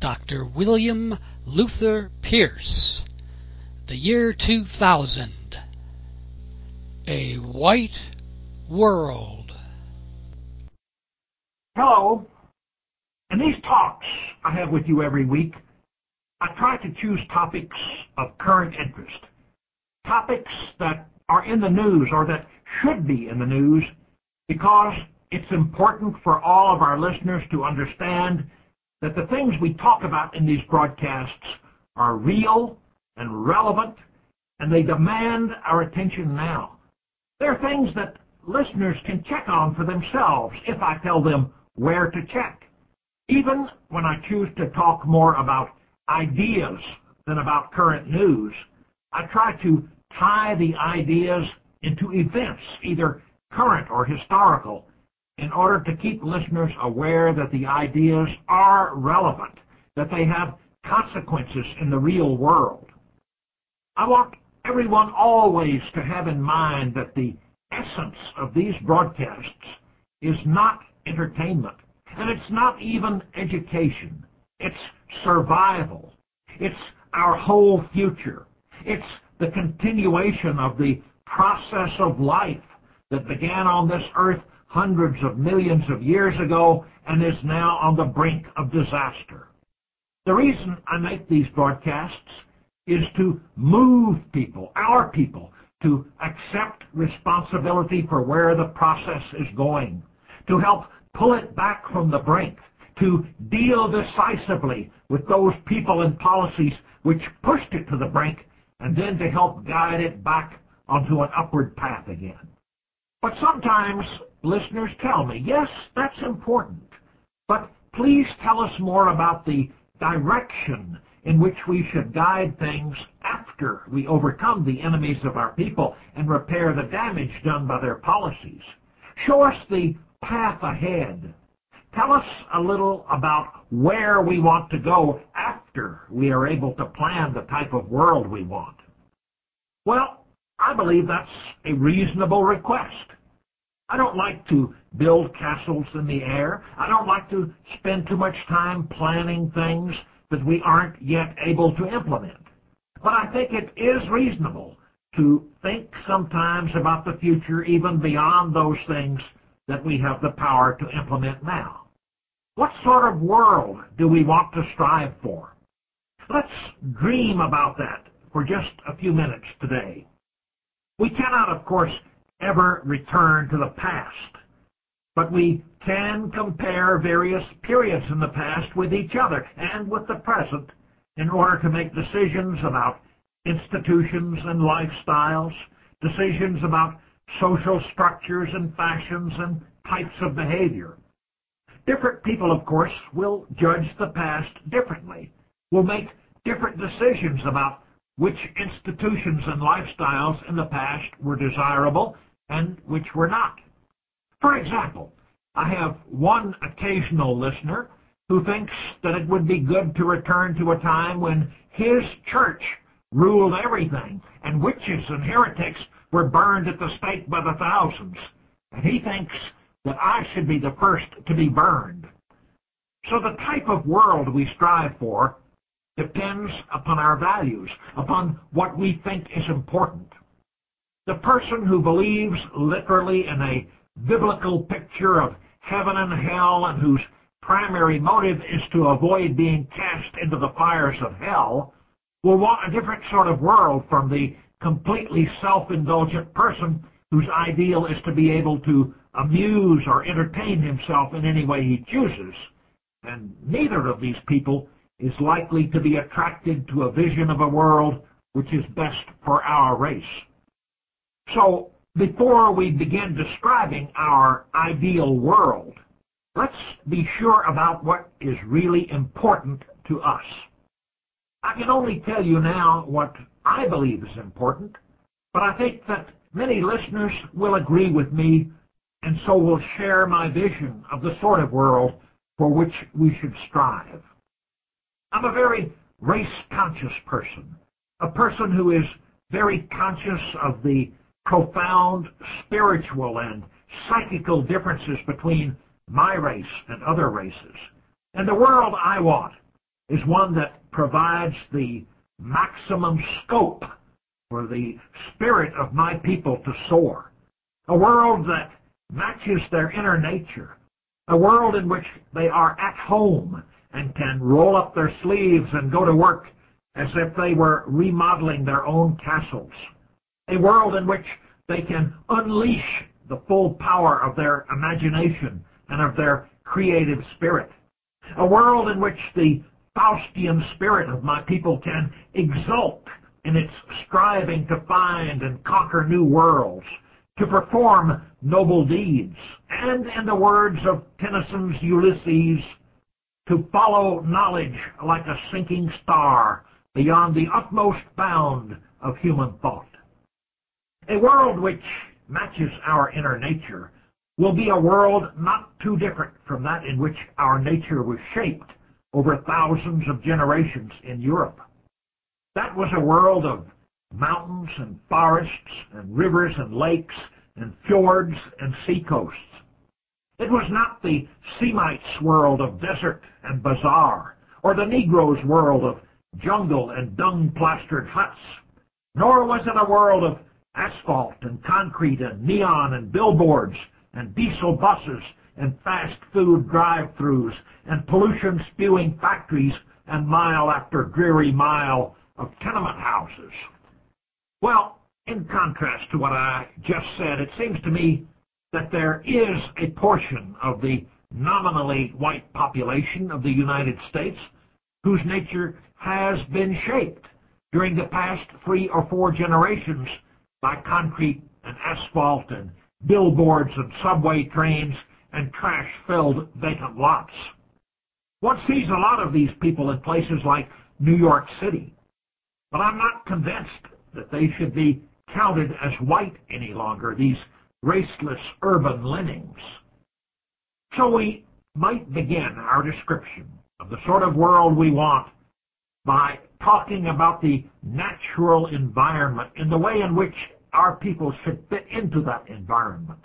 Dr. William Luther Pierce. The year 2000. A White World. Hello. In these talks I have with you every week, I try to choose topics of current interest, topics that are in the news or that should be in the news, because it's important for all of our listeners to understand that the things we talk about in these broadcasts are real and relevant, and they demand our attention now. They're things that listeners can check on for themselves if I tell them where to check. Even when I choose to talk more about ideas than about current news, I try to tie the ideas into events, either current or historical, in order to keep listeners aware that the ideas are relevant, that they have consequences in the real world. I want everyone always to have in mind that the essence of these broadcasts is not entertainment, and it's not even education. It's survival. It's our whole future. It's the continuation of the process of life that began on this earth hundreds of millions of years ago and is now on the brink of disaster. The reason I make these broadcasts is to move people, our people, to accept responsibility for where the process is going, to help pull it back from the brink, to deal decisively with those people and policies which pushed it to the brink, and then to help guide it back onto an upward path again. But sometimes listeners tell me, yes, that's important, but please tell us more about the direction in which we should guide things after we overcome the enemies of our people and repair the damage done by their policies. Show us the path ahead. Tell us a little about where we want to go after we are able to plan the type of world we want. Well, I believe that's a reasonable request. I don't like to build castles in the air. I don't like to spend too much time planning things that we aren't yet able to implement. But I think it is reasonable to think sometimes about the future even beyond those things that we have the power to implement now. What sort of world do we want to strive for? Let's dream about that for just a few minutes today. We cannot, of course, ever return to the past, but we can compare various periods in the past with each other and with the present in order to make decisions about institutions and lifestyles, decisions about social structures and fashions and types of behavior. Different people, of course, will judge the past differently, will make different decisions about which institutions and lifestyles in the past were desirable and which were not. For example, I have one occasional listener who thinks that it would be good to return to a time when his church ruled everything and witches and heretics were burned at the stake by the thousands. And he thinks that I should be the first to be burned. So the type of world we strive for depends upon our values, upon what we think is important. The person who believes literally in a biblical picture of heaven and hell and whose primary motive is to avoid being cast into the fires of hell will want a different sort of world from the completely self-indulgent person whose ideal is to be able to amuse or entertain himself in any way he chooses. And neither of these people is likely to be attracted to a vision of a world which is best for our race. So, before we begin describing our ideal world, let's be sure about what is really important to us. I can only tell you now what I believe is important, but I think that many listeners will agree with me and so will share my vision of the sort of world for which we should strive. I'm a very race-conscious person, a person who is very conscious of the profound spiritual and psychical differences between my race and other races. And the world I want is one that provides the maximum scope for the spirit of my people to soar. A world that matches their inner nature. A world in which they are at home and can roll up their sleeves and go to work as if they were remodeling their own castles. A world in which they can unleash the full power of their imagination and of their creative spirit. A world in which the Faustian spirit of my people can exult in its striving to find and conquer new worlds, to perform noble deeds, and, in the words of Tennyson's Ulysses, to follow knowledge like a sinking star beyond the utmost bound of human thought. A world which matches our inner nature will be a world not too different from that in which our nature was shaped over thousands of generations in Europe. That was a world of mountains and forests and rivers and lakes and fjords and seacoasts. It was not the Semites' world of desert and bazaar, or the Negroes' world of jungle and dung-plastered huts, nor was it a world of asphalt and concrete and neon and billboards and diesel buses and fast food drive-thrus and pollution-spewing factories and mile after dreary mile of tenement houses. Well, in contrast to what I just said, it seems to me that there is a portion of the nominally white population of the United States whose nature has been shaped during the past 3 or 4 generations by concrete and asphalt and billboards and subway trains and trash-filled vacant lots. One sees a lot of these people in places like New York City, but I'm not convinced that they should be counted as white any longer, these raceless urban lemmings. So we might begin our description of the sort of world we want by talking about the natural environment and the way in which our people should fit into that environment.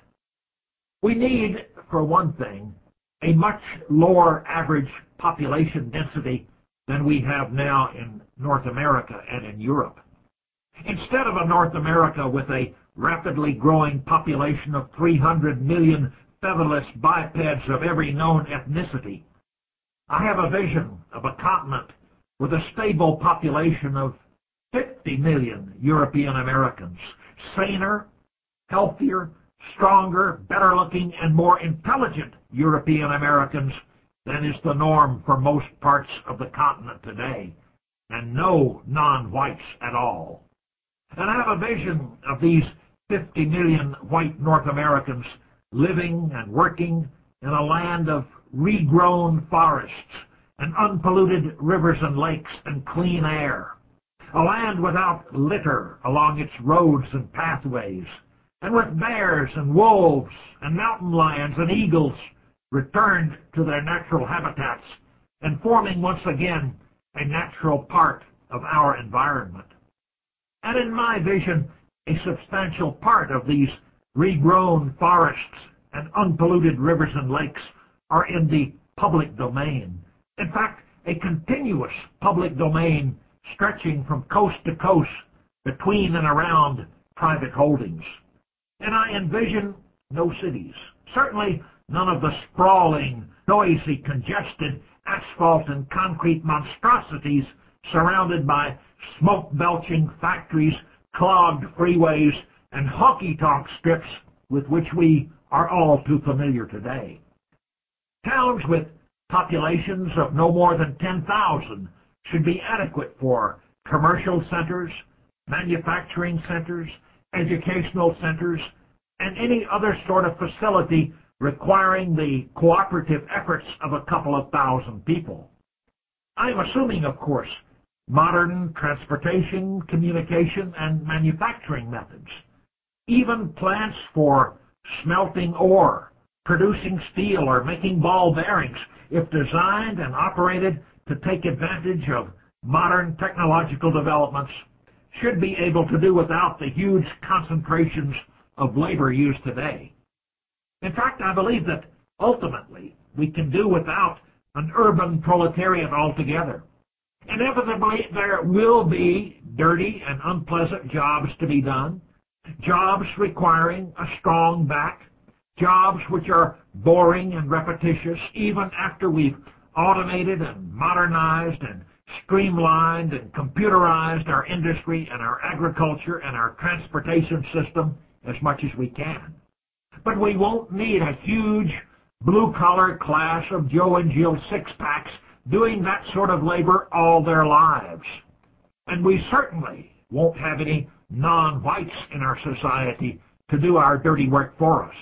We need, for one thing, a much lower average population density than we have now in North America and in Europe. Instead of a North America with a rapidly growing population of 300 million featherless bipeds of every known ethnicity, I have a vision of a continent with a stable population of 50 million European Americans, saner, healthier, stronger, better-looking, and more intelligent European Americans than is the norm for most parts of the continent today, and no non-whites at all. And I have a vision of these 50 million white North Americans living and working in a land of regrown forests and unpolluted rivers and lakes and clean air, a land without litter along its roads and pathways, and with bears and wolves and mountain lions and eagles returned to their natural habitats and forming once again a natural part of our environment. And in my vision, a substantial part of these regrown forests and unpolluted rivers and lakes are in the public domain. In fact, a continuous public domain stretching from coast to coast between and around private holdings. And I envision no cities, certainly none of the sprawling, noisy, congested asphalt and concrete monstrosities surrounded by smoke-belching factories, clogged freeways, and honky-tonk strips with which we are all too familiar today. Towns with populations of no more than 10,000 should be adequate for commercial centers, manufacturing centers, educational centers, and any other sort of facility requiring the cooperative efforts of a couple of thousand people. I'm assuming, of course, modern transportation, communication, and manufacturing methods, even plants for smelting ore, producing steel, or making ball bearings, if designed and operated to take advantage of modern technological developments, should be able to do without the huge concentrations of labor used today. In fact, I believe that ultimately we can do without an urban proletariat altogether, Inevitably, there will be dirty and unpleasant jobs to be done, jobs requiring a strong back, jobs which are boring and repetitious even after we've automated and modernized and streamlined and computerized our industry and our agriculture and our transportation system as much as we can. But we won't need a huge blue-collar class of Joe and Jill six-packs doing that sort of labor all their lives. And we certainly won't have any non-whites in our society to do our dirty work for us.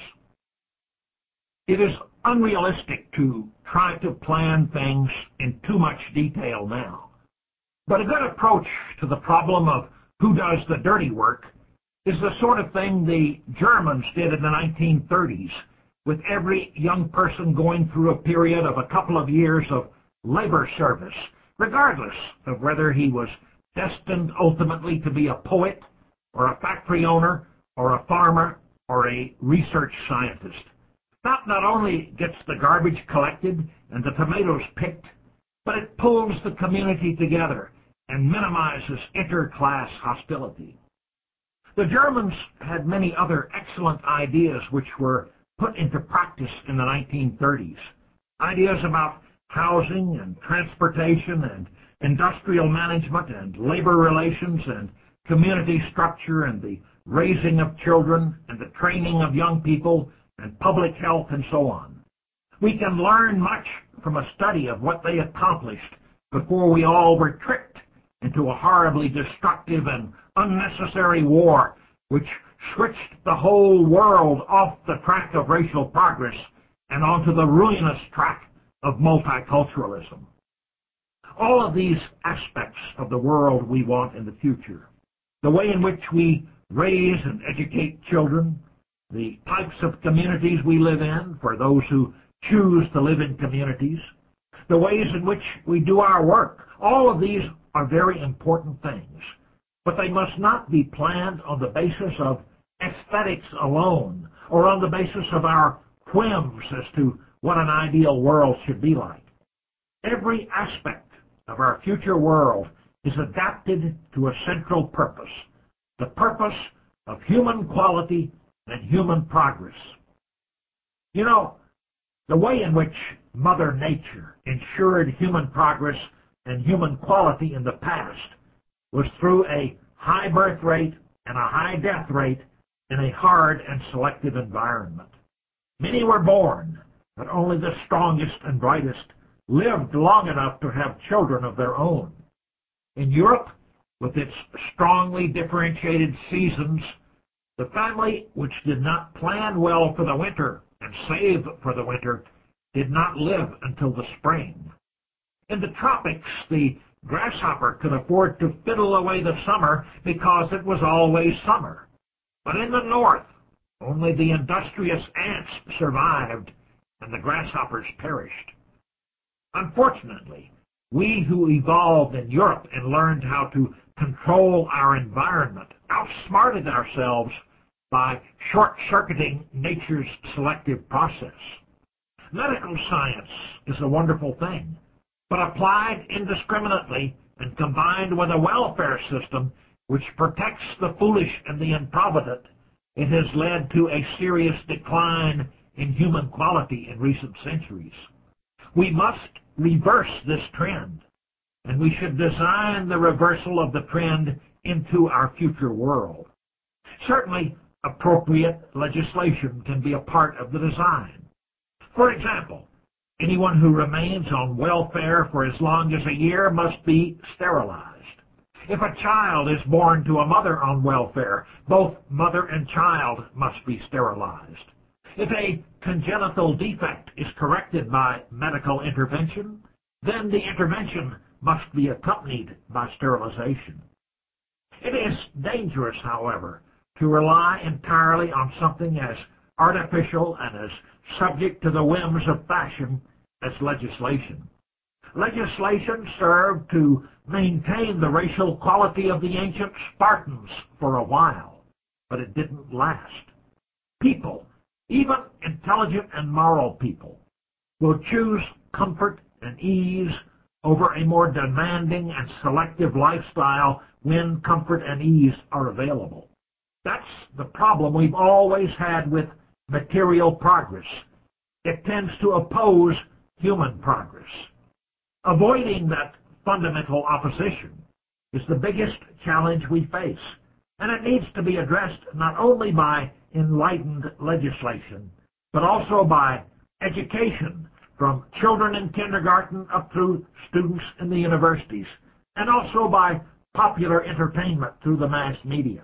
It is unrealistic to try to plan things in too much detail now. But a good approach to the problem of who does the dirty work is the sort of thing the Germans did in the 1930s, with every young person going through a period of a couple of years of labor service, regardless of whether he was destined ultimately to be a poet or a factory owner or a farmer or a research scientist. That not only gets the garbage collected and the tomatoes picked, but it pulls the community together and minimizes inter-class hostility. The Germans had many other excellent ideas which were put into practice in the 1930s. Ideas about housing and transportation and industrial management and labor relations and community structure and the raising of children and the training of young people and public health and so on. We can learn much from a study of what they accomplished before we all were tricked into a horribly destructive and unnecessary war which switched the whole world off the track of racial progress and onto the ruinous track of multiculturalism. All of these aspects of the world we want in the future, the way in which we raise and educate children, the types of communities we live in for those who choose to live in communities, the ways in which we do our work, all of these are very important things. But they must not be planned on the basis of aesthetics alone or on the basis of our whims as to what an ideal world should be like. Every aspect of our future world is adapted to a central purpose, the purpose of human quality and human progress. You know, the way in which Mother Nature ensured human progress and human quality in the past was through a high birth rate and a high death rate in a hard and selective environment. Many were born, but only the strongest and brightest lived long enough to have children of their own. In Europe, with its strongly differentiated seasons, the family which did not plan well for the winter and save for the winter did not live until the spring. In the tropics, the grasshopper could afford to fiddle away the summer because it was always summer. But in the north, only the industrious ants survived and the grasshoppers perished. Unfortunately, we who evolved in Europe and learned how to control our environment outsmarted ourselves by short-circuiting nature's selective process. Medical science is a wonderful thing, but applied indiscriminately and combined with a welfare system which protects the foolish and the improvident, it has led to a serious decline in human quality in recent centuries. We must reverse this trend, and we should design the reversal of the trend into our future world. Certainly, appropriate legislation can be a part of the design. For example, anyone who remains on welfare for as long as a year must be sterilized. If a child is born to a mother on welfare, both mother and child must be sterilized. If a congenital defect is corrected by medical intervention, then the intervention must be accompanied by sterilization. It is dangerous, however, to rely entirely on something as artificial and as subject to the whims of fashion as legislation. Legislation served to maintain the racial quality of the ancient Spartans for a while, but it didn't last. People, even intelligent and moral people, will choose comfort and ease over a more demanding and selective lifestyle when comfort and ease are available. That's the problem we've always had with material progress. It tends to oppose human progress. Avoiding that fundamental opposition is the biggest challenge we face, and it needs to be addressed not only by enlightened legislation, but also by education from children in kindergarten up through students in the universities, and also by popular entertainment through the mass media.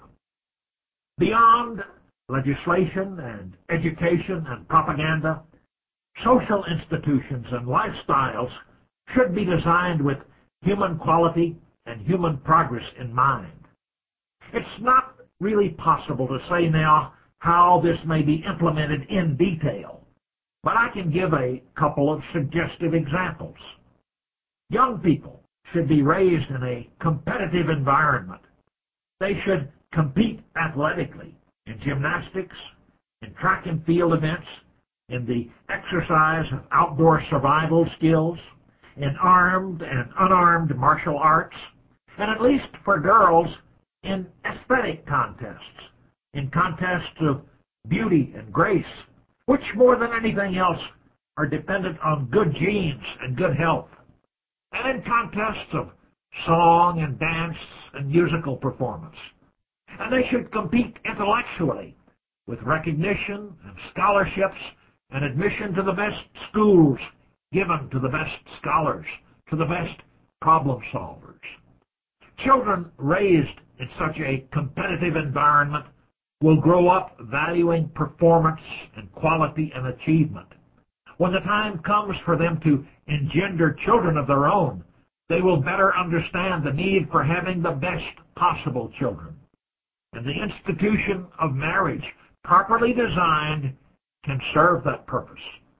Beyond legislation and education and propaganda, social institutions and lifestyles should be designed with human quality and human progress in mind. It's not really possible to say now how this may be implemented in detail, but I can give a couple of suggestive examples. Young people should be raised in a competitive environment. They should compete athletically in gymnastics, in track and field events, in the exercise of outdoor survival skills, in armed and unarmed martial arts, and at least for girls, in aesthetic contests, in contests of beauty and grace, which more than anything else are dependent on good genes and good health, and in contests of song and dance and musical performance. And they should compete intellectually with recognition and scholarships and admission to the best schools given to the best scholars, to the best problem solvers. Children raised in such a competitive environment will grow up valuing performance and quality and achievement. When the time comes for them to engender children of their own, they will better understand the need for having the best possible children. And the institution of marriage, properly designed, can serve that purpose.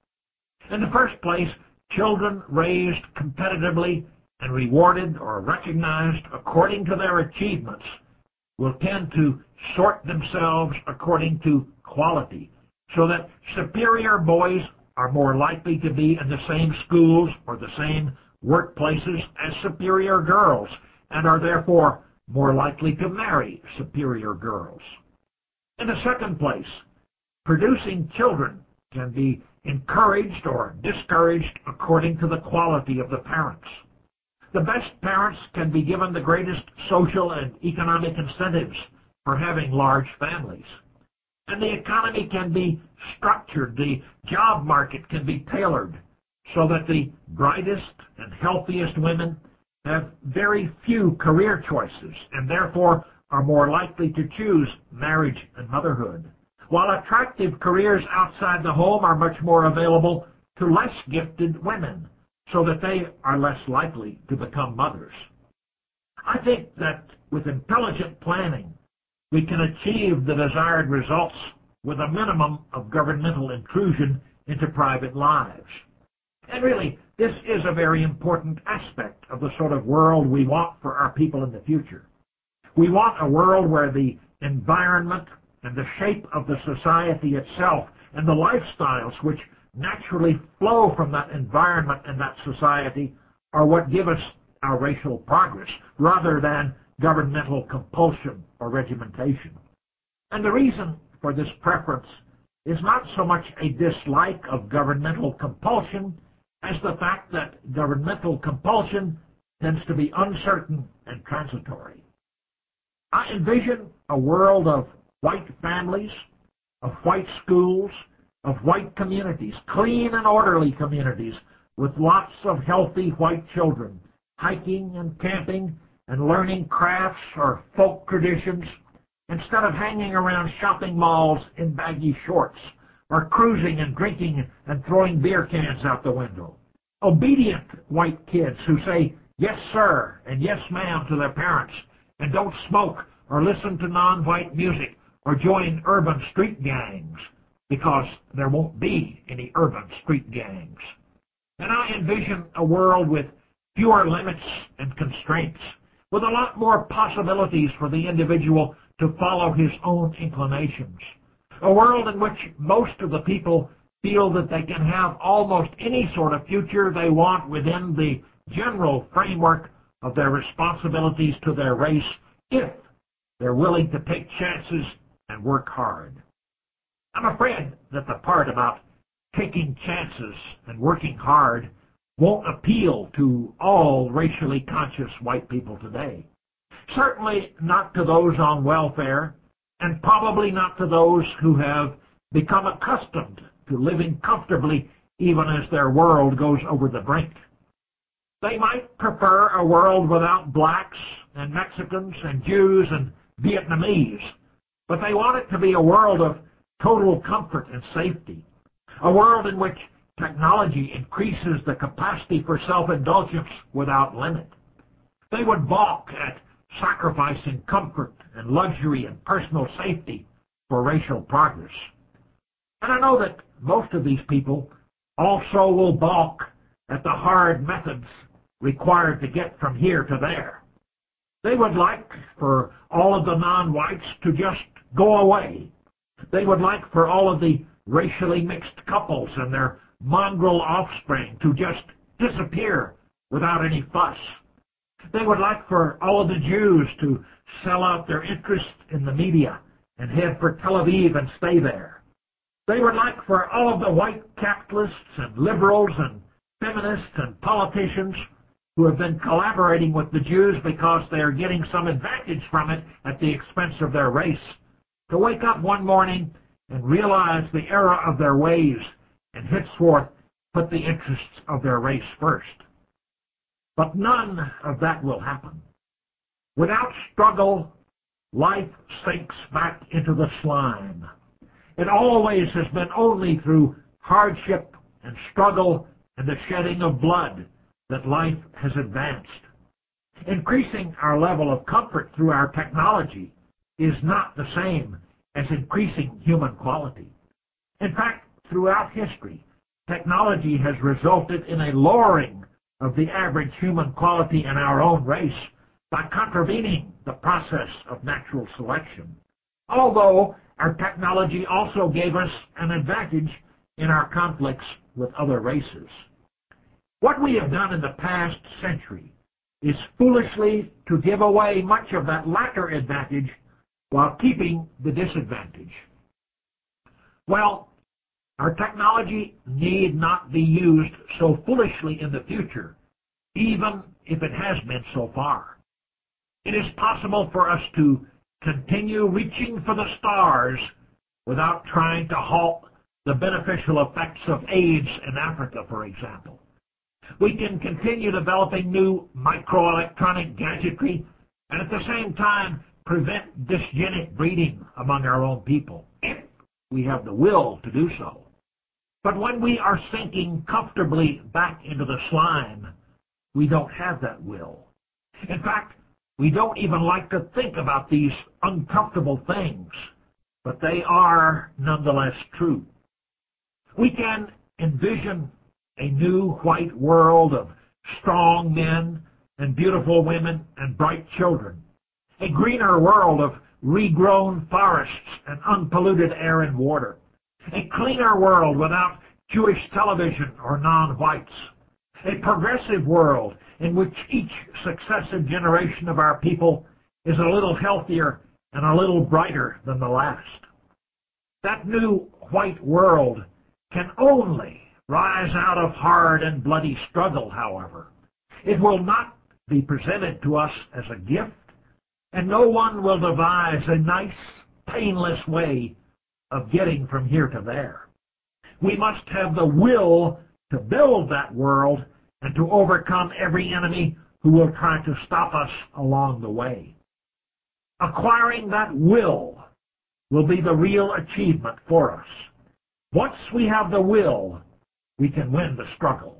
In the first place, children raised competitively and rewarded or recognized according to their achievements will tend to sort themselves according to quality, so that superior boys are more likely to be in the same schools or the same workplaces as superior girls, and are therefore more likely to marry superior girls. In the second place, producing children can be encouraged or discouraged according to the quality of the parents. The best parents can be given the greatest social and economic incentives for having large families. And the economy can be structured, the job market can be tailored, so that the brightest and healthiest women have very few career choices and therefore are more likely to choose marriage and motherhood, while attractive careers outside the home are much more available to less gifted women, so that they are less likely to become mothers. I think that with intelligent planning, we can achieve the desired results with a minimum of governmental intrusion into private lives. And really, this is a very important aspect of the sort of world we want for our people in the future. We want a world where the environment and the shape of the society itself and the lifestyles which naturally flow from that environment and that society are what give us our racial progress, rather than governmental compulsion or regimentation. And the reason for this preference is not so much a dislike of governmental compulsion as the fact that governmental compulsion tends to be uncertain and transitory. I envision a world of white families, of white schools, of white communities, clean and orderly communities, with lots of healthy white children, hiking and camping and learning crafts or folk traditions, instead of hanging around shopping malls in baggy shorts, or cruising and drinking and throwing beer cans out the window. Obedient white kids who say yes sir and yes ma'am to their parents, and don't smoke or listen to non-white music or join urban street gangs, because there won't be any urban street gangs. And I envision a world with fewer limits and constraints, with a lot more possibilities for the individual to follow his own inclinations. A world in which most of the people feel that they can have almost any sort of future they want within the general framework of their responsibilities to their race if they're willing to take chances and work hard. I'm afraid that the part about taking chances and working hard won't appeal to all racially conscious white people today. Certainly not to those on welfare, and probably not to those who have become accustomed to living comfortably even as their world goes over the brink. They might prefer a world without blacks and Mexicans and Jews and Vietnamese, but they want it to be a world of total comfort and safety, a world in which technology increases the capacity for self-indulgence without limit. They would balk at sacrificing comfort and luxury and personal safety for racial progress. And I know that most of these people also will balk at the hard methods required to get from here to there. They would like for all of the non-whites to just go away. They would like for all of the racially mixed couples and their mongrel offspring to just disappear without any fuss. They would like for all of the Jews to sell out their interest in the media and head for Tel Aviv and stay there. They would like for all of the white capitalists and liberals and feminists and politicians who have been collaborating with the Jews because they are getting some advantage from it at the expense of their race to wake up one morning and realize the error of their ways and henceforth put the interests of their race first. But none of that will happen. Without struggle, life sinks back into the slime. It always has been only through hardship and struggle and the shedding of blood that life has advanced. Increasing our level of comfort through our technology is not the same as increasing human quality. In fact, throughout history, technology has resulted in a lowering of the average human quality in our own race by contravening the process of natural selection. Although our technology also gave us an advantage in our conflicts with other races. What we have done in the past century is foolishly to give away much of that latter advantage while keeping the disadvantage. Well, our technology need not be used so foolishly in the future, even if it has been so far. It is possible for us to continue reaching for the stars without trying to halt the beneficial effects of AIDS in Africa, for example. We can continue developing new microelectronic gadgetry and at the same time prevent dysgenic breeding among our own people, if we have the will to do so. But when we are sinking comfortably back into the slime, we don't have that will. In fact, we don't even like to think about these uncomfortable things, but they are nonetheless true. We can envision a new white world of strong men and beautiful women and bright children, a greener world of regrown forests and unpolluted air and water, a cleaner world without Jewish television or non-whites, a progressive world in which each successive generation of our people is a little healthier and a little brighter than the last. That new white world can only rise out of hard and bloody struggle, however. It will not be presented to us as a gift, and no one will devise a nice, painless way of getting from here to there. We must have the will to build that world and to overcome every enemy who will try to stop us along the way. Acquiring that will be the real achievement for us. Once we have the will, we can win the struggle.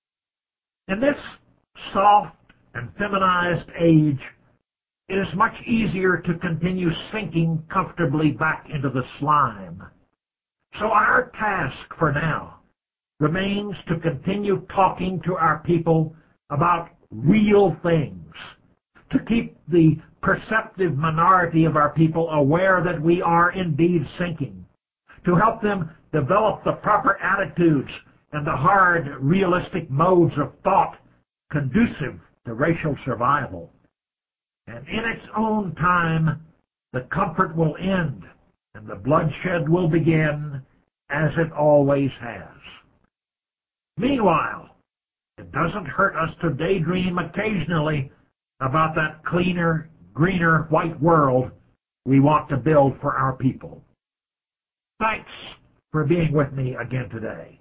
In this soft and feminized age, it is much easier to continue sinking comfortably back into the slime. So our task for now remains to continue talking to our people about real things, to keep the perceptive minority of our people aware that we are indeed sinking, to help them develop the proper attitudes and the hard, realistic modes of thought conducive to racial survival. And in its own time, the comfort will end and the bloodshed will begin as it always has. Meanwhile, it doesn't hurt us to daydream occasionally about that cleaner, greener, white world we want to build for our people. Thanks for being with me again today.